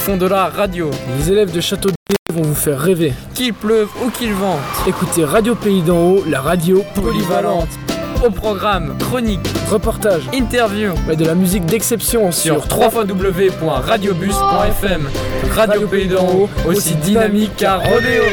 font de la radio. Les élèves de Château vont vous faire rêver. Qu'il pleuve ou qu'il vente. Écoutez Radio Pays d'en haut, la radio Polyvalente. Au programme, chronique, reportage, interview et de la musique d'exception sur www.radiobus.fm. Radio Pays d'en haut, aussi dynamique qu'un rodéo.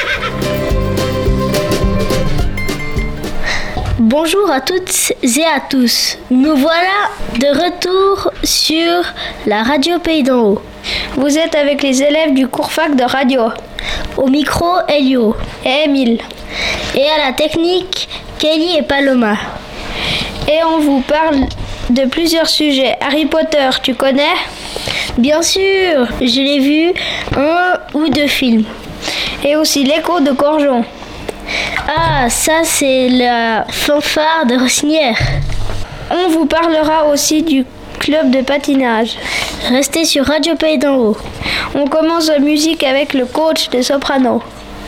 Bonjour à toutes et à tous. Nous voilà de retour sur la Radio Pays d'en haut. Vous êtes avec les élèves du cours fac de radio. Au micro, Elio et Emile. Et à la technique, Kelly et Paloma. Et on vous parle de plusieurs sujets. Harry Potter, tu connais ? Bien sûr, je l'ai vu 1 ou 2 films. Et aussi l'écho de Corjon. Ah, ça c'est la fanfare de Rossinière. On vous parlera aussi du club de patinage. Restez sur Radio Pays d'en haut. On commence la musique avec le coach de soprano.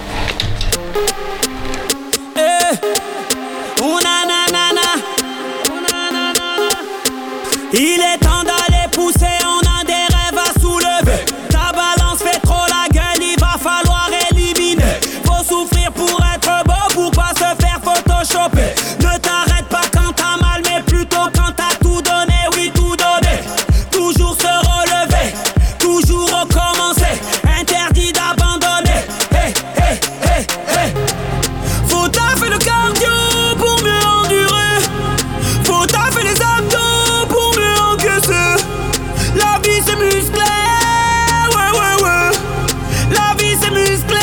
Il est temps d'aller pousser, on a des rêves à soulever. Ta balance fait trop la gueule, il va falloir éliminer. Faut souffrir pour être beau, pour pas se faire photoshopper. Ne t'arrête pas quand t'as mal, mais plutôt quand t'as tout donné, oui tout donné. Toujours se relever, toujours recommencer. Interdit d'abandonner. Hey, hey, hey, hey. Faut taffer le cardio pour mieux endurer. Faut taffer les abdos pour mieux encaisser. La vie c'est musclé, ouais ouais ouais. La vie c'est musclé.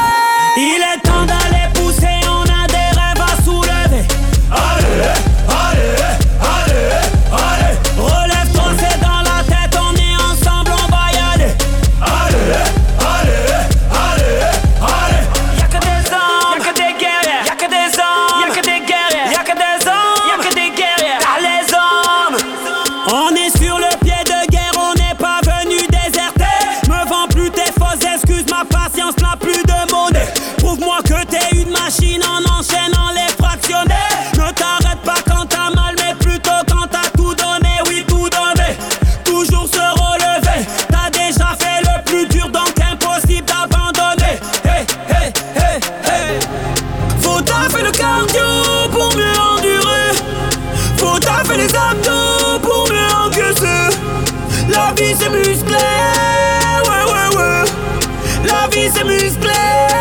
Il est temps d'aller pousser, on a des rêves à soulever. Allez, allez, allez, allez. Relève-toi, c'est dans la tête, on est ensemble, on va y aller. Allez, allez, allez, allez. Y'a que des hommes, y'a que des guerriers, y'a que des hommes, y'a que des guerriers, y'a que des hommes, y'a que des guerriers. Car les hommes, on est sur le pied de guerre, on n'est pas venu déserter. Me vends plus tes fausses excuses, ma patience n'a plus de monnaie. Prouve-moi que t'es une machine en enchaînant les fractionnés. Ne t'arrête pas quand t'as mal, mais plutôt quand t'as tout donné, oui tout donné. Toujours se relever, t'as déjà fait le plus dur, donc impossible d'abandonner. Hey, hey, hey, hey. Faut taffer le cardio pour mieux endurer. Faut taffer les abdos pour mieux encaisser. La vie c'est musclé, ouais ouais ouais. La vie c'est musclé.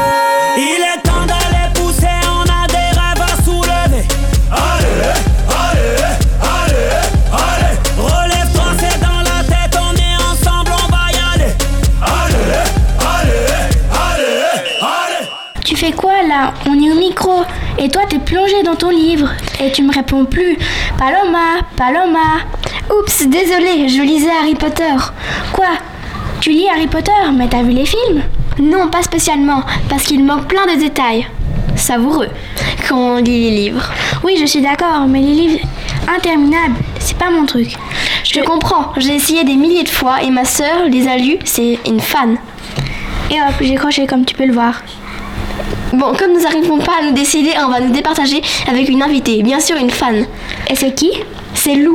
Il est temps d'aller pousser, on a des rêves à soulever. Allez, allez, allez, allez. Relève-toi, c'est dans la tête, on est ensemble, on va y aller. Allez, allez, allez, allez. Tu fais quoi là ? On est au micro. Et toi t'es plongé dans ton livre. Et tu me réponds plus. Paloma, Paloma. Oups, désolé, je lisais Harry Potter. Quoi ? Tu lis Harry Potter, mais t'as vu les films ? Non, pas spécialement, parce qu'il manque plein de détails. Savoureux, quand on lit les livres. Oui, je suis d'accord, mais les livres interminables, c'est pas mon truc. Je comprends, j'ai essayé des milliers de fois et ma sœur les a lus, c'est une fan. Et hop, j'ai croché comme tu peux le voir. Bon, comme nous n'arrivons pas à nous décider, on va nous départager avec une invitée, bien sûr une fan. Et c'est qui ? C'est Lou.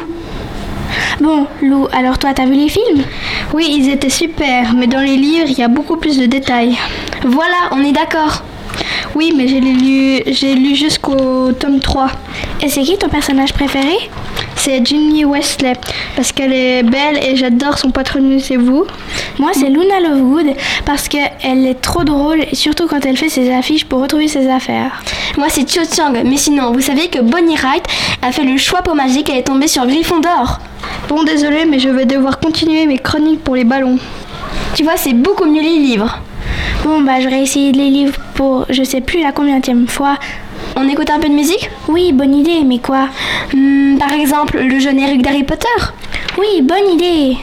Bon, Lou, alors toi, t'as vu les films ? Oui, ils étaient super, mais dans les livres, il y a beaucoup plus de détails. Voilà, on est d'accord. Oui, mais j'ai lu jusqu'au tome 3. Et c'est qui ton personnage préféré ? C'est Ginny Weasley, parce qu'elle est belle et j'adore son patronus, et vous ? Moi, c'est Luna Lovegood, parce qu'elle est trop drôle, et surtout quand elle fait ses affiches pour retrouver ses affaires. Moi, c'est Cho Chang, mais sinon, vous savez que Bonnie Wright a fait le choix pour magique et est tombée sur Gryffondor. Bon, désolé, mais je vais devoir continuer mes chroniques pour les ballons. Tu vois, c'est beaucoup mieux les livres. Bon, bah, je vais essayer les livres pour je sais plus la combienième fois. On écoute un peu de musique ? Oui, bonne idée, mais quoi ? Par exemple, le générique d'Harry Potter ? Oui, bonne idée.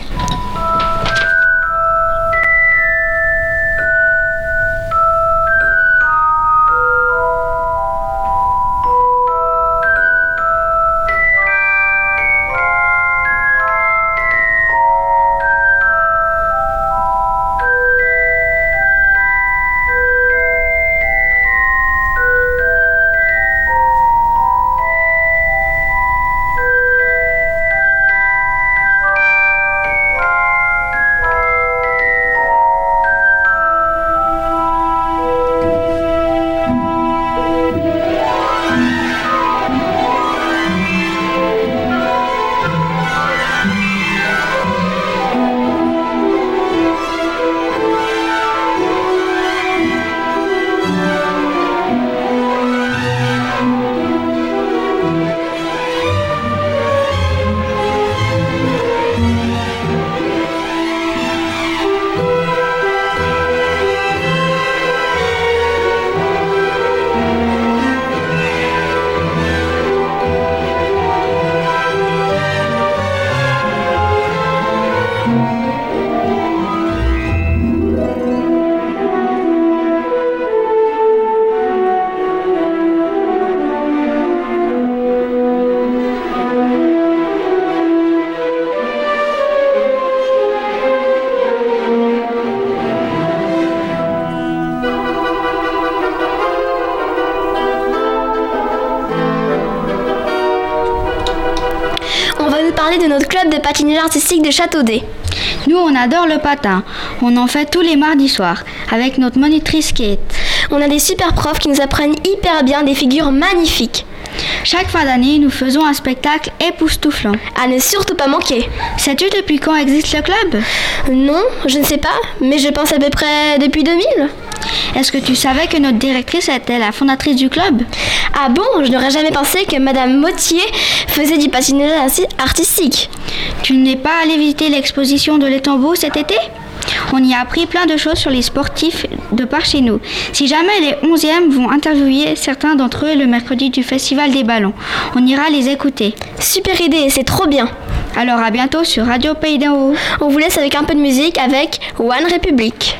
de notre club de patinage artistique de Châteaudet. Nous, on adore le patin. On en fait tous les mardis soirs avec notre monitrice Kate. On a des super profs qui nous apprennent hyper bien des figures magnifiques. Chaque fin d'année, nous faisons un spectacle époustouflant. À ne surtout pas manquer. Sais-tu depuis quand existe le club? Non, je ne sais pas, mais je pense à peu près depuis 2000. Est-ce que tu savais que notre directrice était la fondatrice du club? Ah bon, je n'aurais jamais pensé que Madame Mottier faisait du patinage artistique. Tu n'es pas allé visiter l'exposition de l'Étambot cet été? On y a appris plein de choses sur les sportifs de par chez nous. Si jamais les 11e vont interviewer certains d'entre eux le mercredi du Festival des Ballons, on ira les écouter. Super idée, c'est trop bien. Alors à bientôt sur Radio Pays d'en Haut. On vous laisse avec un peu de musique avec One Republic.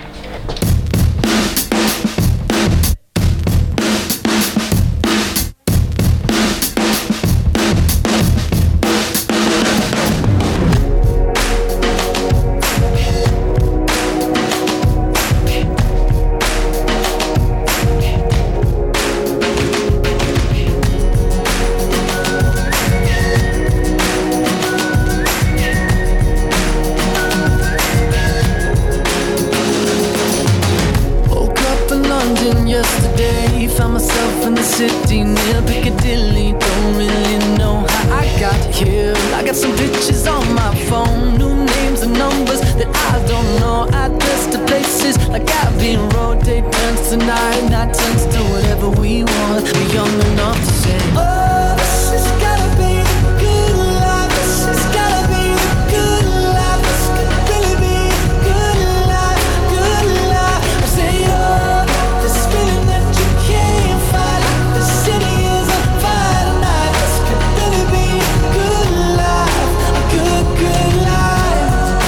City near Piccadilly, don't really know how I got here. I got some pictures on my phone, new names and numbers that I don't know. Address to places like Abbey Road, day turns to night, night turns to whatever we want. We're young enough to say, oh, this has gotta be the good life. This has gotta be the good life. This could really be the good life, good life. I say, oh, this feeling that you can't fight. The city is on fire tonight. This could really be a good life, a good, good life.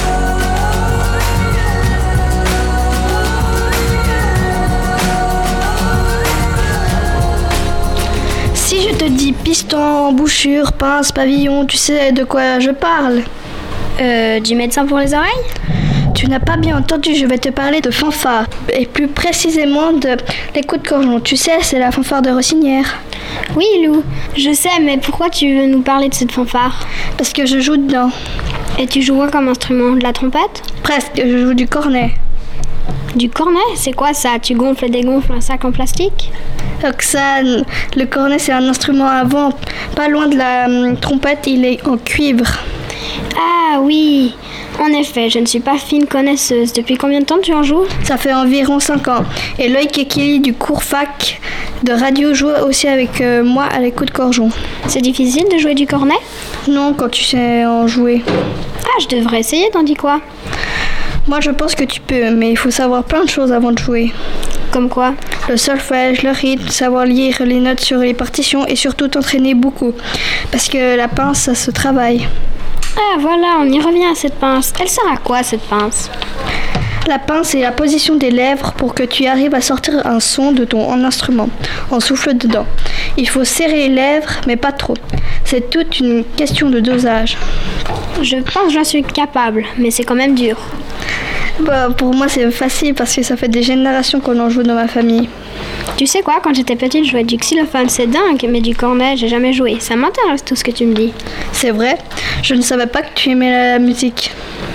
Si je te dis piston, embouchure, pince, pavillon, tu sais de quoi je parle? Du médecin pour les oreilles? Tu n'as pas bien entendu, je vais te parler de fanfare, et plus précisément de l'écoute de Corjon. Tu sais, c'est la fanfare de Rossinière. Oui, Lou, je sais, mais pourquoi tu veux nous parler de cette fanfare? Parce que je joue dedans. Et tu joues quoi comme instrument? De la trompette? Presque, je joue du cornet. Du cornet? C'est quoi ça? Tu gonfles et dégonfles un sac en plastique? Roxane, le cornet c'est un instrument à vent, pas loin de la trompette, il est en cuivre. Ah oui, en effet, je ne suis pas fine connaisseuse. Depuis combien de temps tu en joues? Ça fait environ 5 ans. Et Loïc Ekili du cours fac de radio joue aussi avec moi à l'écoute de Corjon. C'est difficile de jouer du cornet? Non, quand tu sais en jouer. Ah, je devrais essayer, t'en dis quoi? Moi je pense que tu peux, mais il faut savoir plein de choses avant de jouer. Comme quoi? Le solfège, le rythme, savoir lire les notes sur les partitions et surtout t'entraîner beaucoup. Parce que la pince, ça se travaille. Ah voilà, on y revient à cette pince. Elle sert à quoi cette pince? La pince est la position des lèvres pour que tu arrives à sortir un son de ton instrument. On souffle dedans. Il faut serrer les lèvres, mais pas trop. C'est toute une question de dosage. Je pense que j'en suis capable, mais c'est quand même dur. Bah, pour moi, c'est facile parce que ça fait des générations qu'on en joue dans ma famille. Tu sais quoi, quand j'étais petite, je jouais du xylophone, c'est dingue, mais du cornet, j'ai jamais joué. Ça m'intéresse tout ce que tu me dis. C'est vrai, je ne savais pas que tu aimais la musique.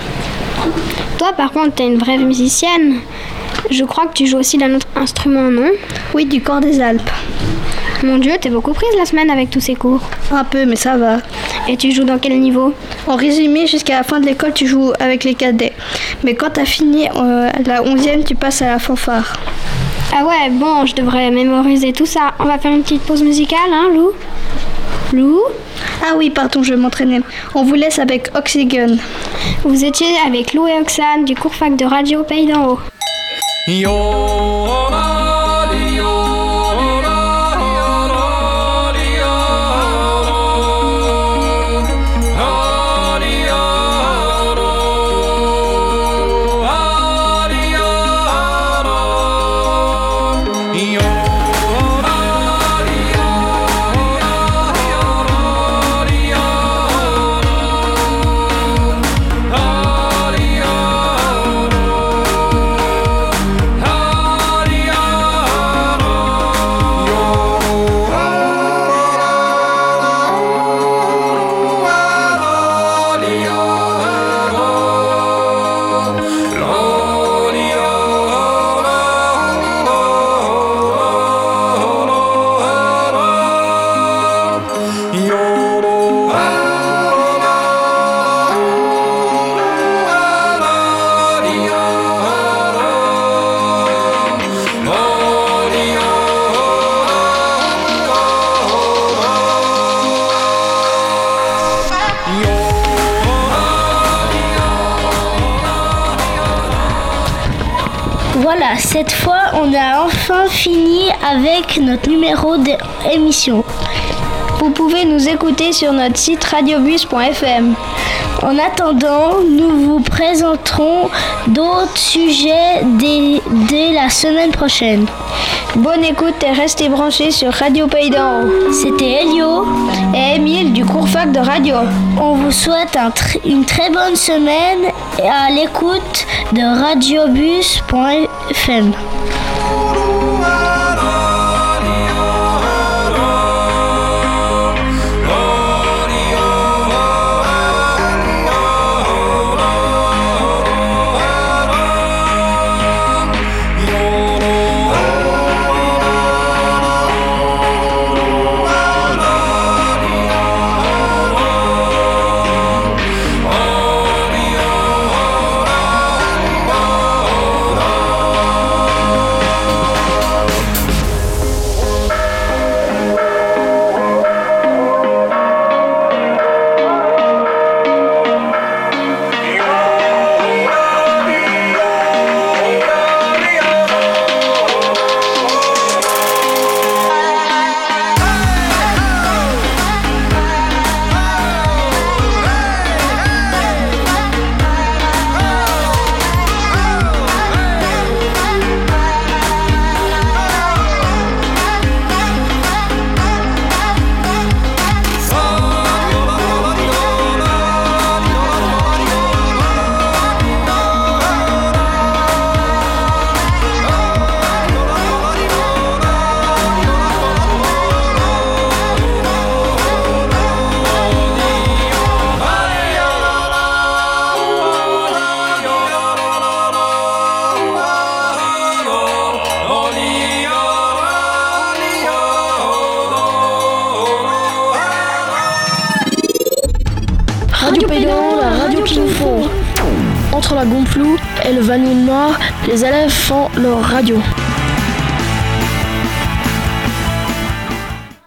Toi, par contre, t'es une vraie musicienne. Je crois que tu joues aussi d'un autre instrument, non? Oui, du corps des Alpes. Mon Dieu, t'es beaucoup prise la semaine avec tous ces cours. Un peu, mais ça va. Et tu joues dans quel niveau? En résumé, jusqu'à la fin de l'école, tu joues avec les cadets. Mais quand t'as fini la 11e, tu passes à la fanfare. Ah ouais, bon, je devrais mémoriser tout ça. On va faire une petite pause musicale, hein, Lou? Lou? Ah oui, pardon, je m'entraînais. On vous laisse avec Oxygen. Vous étiez avec Lou et Oxane du cours fac de Radio Pays d'en Haut. Oh Voilà, cette fois, on a enfin fini avec notre numéro d'émission. Vous pouvez nous écouter sur notre site radiobus.fm. En attendant, nous vous présenterons d'autres sujets dès la semaine prochaine. Bonne écoute et restez branchés sur Radio Pays d'en Haut. C'était Elio et Émile du cours fac de radio. On vous souhaite une très bonne semaine et à l'écoute de radiobus.fm. Radio Pays d'en Haut, la radio qu'il nous faut. Entre la Gompelou et le Vanille Noir, les élèves font leur radio.